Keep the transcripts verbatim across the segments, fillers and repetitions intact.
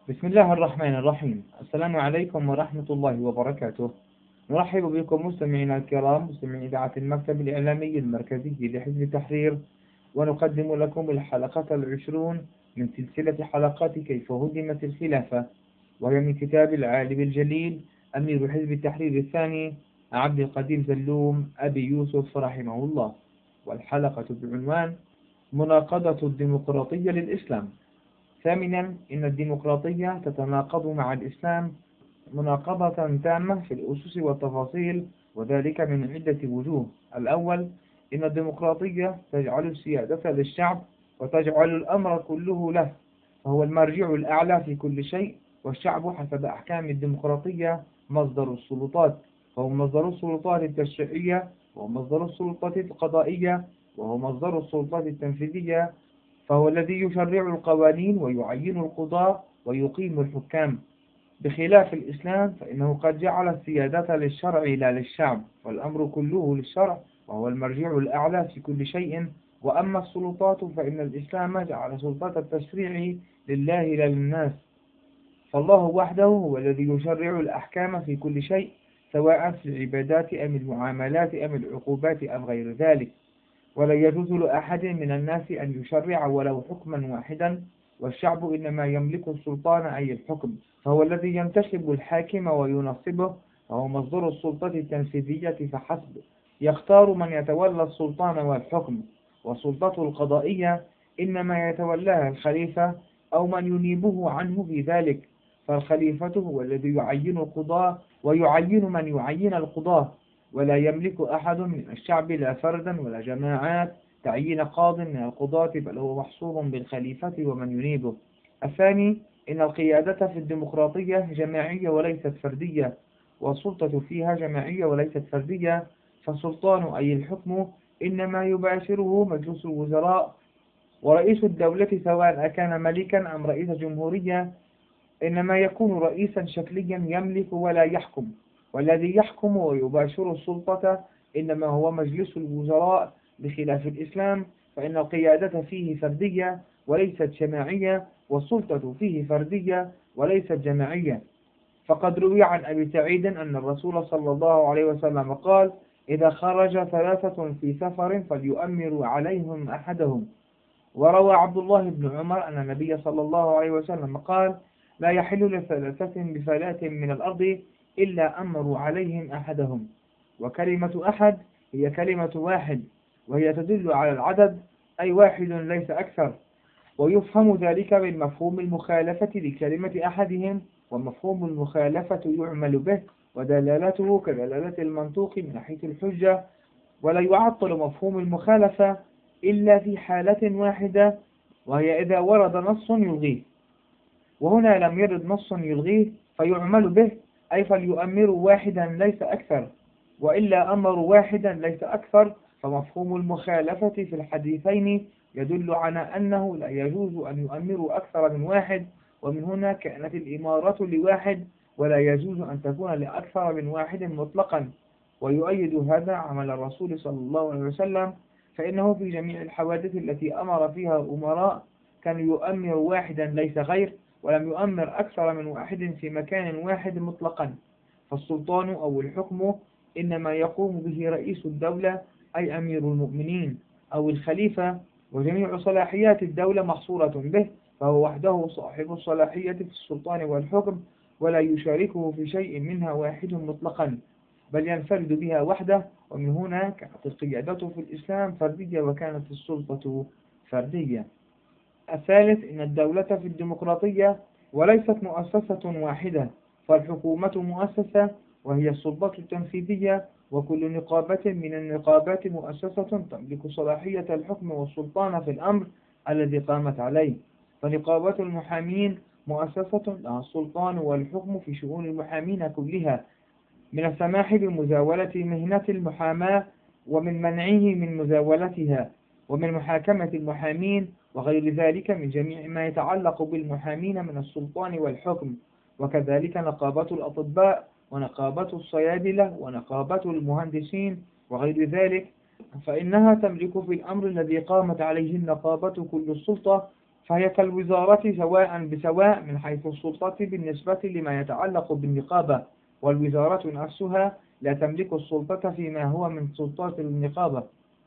بسم الله الرحمن الرحيم. السلام عليكم ورحمة الله وبركاته. نرحب بكم مستمعينا الكرام، مستمعي إذاعة المكتب الإعلامي المركزي لحزب التحرير، ونقدم لكم الحلقة العشرون من سلسلة حلقات كيف هدمت الخلافة، وهي من كتاب العالم الجليل أمير حزب التحرير الثاني عبد القدير زلوم أبي يوسف رحمه الله، والحلقة بعنوان مناقضة الديمقراطية للإسلام. ثامنا، إن الديمقراطية تتناقض مع الإسلام مناقضة تامة في الأسس والتفاصيل، وذلك من عدة وجوه. الأول، إن الديمقراطية تجعل السيادة للشعب وتجعل الأمر كله له، فهو المرجع الأعلى في كل شيء، والشعب حسب أحكام الديمقراطية مصدر السلطات، فهو مصدر السلطات التشريعية، وهو مصدر السلطات القضائية، وهو مصدر السلطات التنفيذية، فهو الذي يشرع القوانين ويعين القضاة ويقيم الحكام. بخلاف الإسلام فإنه قد جعل السيادة للشرع لا للشعب، والأمر كله للشرع وهو المرجع الأعلى في كل شيء. وأما السلطات فإن الإسلام جعل سلطة التشريع لله لا للناس، فالله وحده هو الذي يشرع الأحكام في كل شيء، سواء في العبادات أم المعاملات أم العقوبات أم غير ذلك. ولا يجوز لأحد من الناس أن يشرع ولو حكما واحدا، والشعب إنما يملك السلطان أي الحكم، فهو الذي ينتخب الحاكم وينصبه، وهو مصدر السلطة التنفيذية فحسب، يختار من يتولى السلطان والحكم. والسلطة القضائية إنما يتولاها الخليفة أو من ينيبه عنه في ذلك، فالخليفة هو الذي يعين القضاة ويعين من يعين القضاة، ولا يملك أحد من الشعب لا فردا ولا جماعات تعيين قاض من القضاة، بل هو محصور بالخليفة ومن ينيبه. الثاني، إن القيادة في الديمقراطية جماعية وليست فردية، والسلطة فيها جماعية وليست فردية، فالسلطان أي الحكم إنما يباشره مجلس الوزراء، ورئيس الدولة سواء كان ملكا أم رئيس جمهورية إنما يكون رئيسا شكليا يملك ولا يحكم، والذي يحكم ويباشر السلطة إنما هو مجلس الوزراء. بخلاف الإسلام فإن القيادة فيه فردية وليست جماعية، والسلطة فيه فردية وليست جماعية. فقد روي عن أبي سعيد أن الرسول صلى الله عليه وسلم قال: إذا خرج ثلاثة في سفر فليؤمروا عليهم أحدهم. وروى عبد الله بن عمر أن النبي صلى الله عليه وسلم قال: لا يحل لثلاثة بفلاة من الأرض إلا أمروا عليهم أحدهم. وكلمة أحد هي كلمة واحد، وهي تدل على العدد، أي واحد ليس أكثر. ويفهم ذلك من مفهوم المخالفة لكلمة أحدهم، ومفهوم المخالفة يعمل به، ودلالته كدلالة المنطوق من ناحية الحجة. ولا يعطل مفهوم المخالفة إلا في حالة واحدة، وهي إذا ورد نص يلغيه، وهنا لم يرد نص يلغيه فيعمل به، أي فليؤمروا واحدا ليس أكثر، وإلا أمروا واحدا ليس أكثر. فمفهوم المخالفة في الحديثين يدل على أنه لا يجوز أن يؤمروا أكثر من واحد، ومن هنا كانت الإمارة لواحد، ولا يجوز أن تكون لأكثر من واحد مطلقا. ويؤيد هذا عمل الرسول صلى الله عليه وسلم، فإنه في جميع الحوادث التي أمر فيها الأمراء كان يؤمر واحدا ليس غير، ولم يؤمر أكثر من واحد في مكان واحد مطلقا. فالسلطان أو الحكم إنما يقوم به رئيس الدولة أي أمير المؤمنين أو الخليفة، وجميع صلاحيات الدولة محصورة به، فهو وحده صاحب الصلاحية في السلطان والحكم، ولا يشاركه في شيء منها واحد مطلقا، بل ينفرد بها وحده. ومن هنا كانت القيادة في الإسلام فردية، وكانت السلطة فردية. الثالث، إن الدولة في الديمقراطية وليست مؤسسة واحدة، فالحكومة مؤسسة وهي السلطة التنفيذية، وكل نقابة من النقابات مؤسسة تملك صلاحية الحكم والسلطان في الأمر الذي قامت عليه. فنقابة المحامين مؤسسة لها السلطان والحكم في شؤون المحامين كلها، من السماح بمزاولة مهنة المحاماة، ومن منعه من مزاولتها، ومن محاكمة المحامين، وغير ذلك من جميع ما يتعلق بالمحامين من السلطان والحكم. وكذلك نقابة الأطباء، ونقابة الصيادلة، ونقابة المهندسين، وغير ذلك، فإنها تملك في الأمر الذي قامت عليه النقابة كل السلطة، فهي كالوزارة سواء بسواء من حيث السلطة بالنسبة لما يتعلق بالنقابة، والوزارة نفسها لا تملك السلطة فيما هو من سلطات النقابة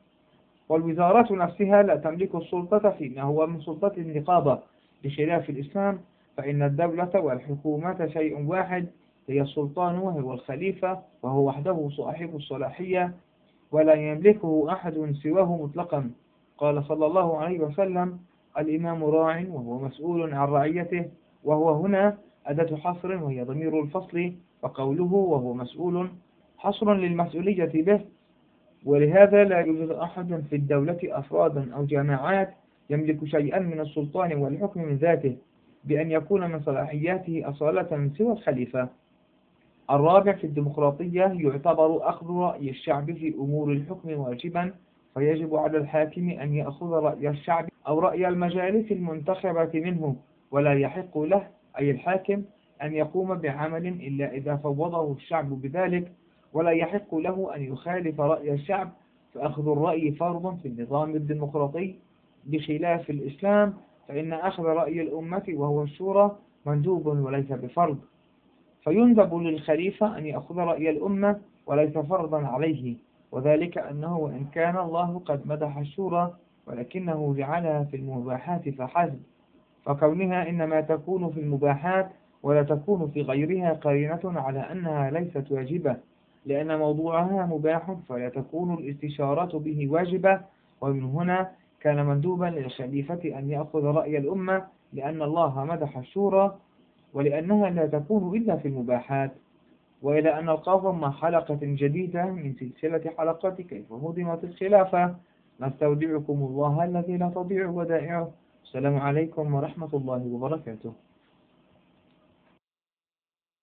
والوزارة نفسها لا تملك السلطة فيما هو من سلطة النقابة، بخلاف الإسلام فإن الدولة والحكومة شيء واحد، هي السلطان وهو الخليفة، وهو وحده صاحب الصلاحية ولا يملكه أحد سواه مطلقا. قال صلى الله عليه وسلم: الإمام راع وهو مسؤول عن رعيته، وهو هنا أداة حصر وهي ضمير الفصل، وقوله وهو مسؤول حصر للمسؤولية به. ولهذا لا يوجد أحد في الدولة أفرادا أو جماعات يملك شيئا من السلطان والحكم من ذاته بأن يكون من صلاحياته أصالة سوى الخليفة. الرابع في الديمقراطية يعتبر أخذ رأي الشعب في أمور الحكم واجبا، فيجب على الحاكم أن يأخذ رأي الشعب أو رأي المجالس المنتخبة منه، ولا يحق له أي الحاكم أن يقوم بعمل إلا إذا فوضه الشعب بذلك، ولا يحق له أن يخالف رأي الشعب، فأخذ الرأي فرض في النظام الديمقراطي، بخلاف الإسلام فإن أخذ رأي الأمة وهو الشورى مندوب وليس بفرض، فيندب للخليفة أن يأخذ رأي الأمة وليس فرضا عليه، وذلك أنه وإن كان الله قد مدح الشورى ولكنه جعلها في المباحات فحسب، فكونها إنما تكون في المباحات ولا تكون في غيرها قرينة على أنها ليست واجبة، لأن موضوعها مباح فلا تكون الاستشارة به واجبة. ومن هنا كان مندوبا للخليفة أن يأخذ رأي الأمة، لأن الله مدح الشورى ولأنها لا تكون إلا في المباحات. وإلى أن نلقاكم مع حلقة جديدة من سلسلة حلقات كيف هدمت الخلافة، نستودعكم الله الذي لا تضيع ودائعه. السلام عليكم ورحمة الله وبركاته.